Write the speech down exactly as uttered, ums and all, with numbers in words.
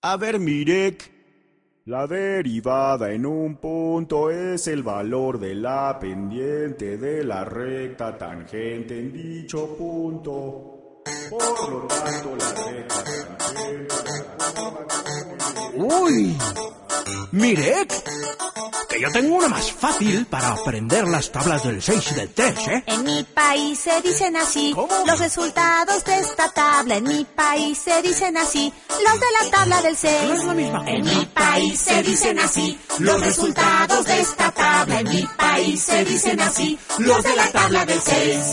A ver, Mirek. La derivada en un punto es el valor de la pendiente de la recta tangente en dicho punto. Por lo tanto, la recta tangente... ¡Uy! ¡Mirek! Que yo tengo una más fácil para aprender las tablas del seis y del tres, ¿eh? En mi país se dicen así. ¿Cómo? Los resultados de esta tabla. En mi país se dicen así. Los de la tabla del seis. No es la misma. En mi país se dicen así. Los resultados de esta tabla. En mi país se dicen así. Los de la tabla del seis.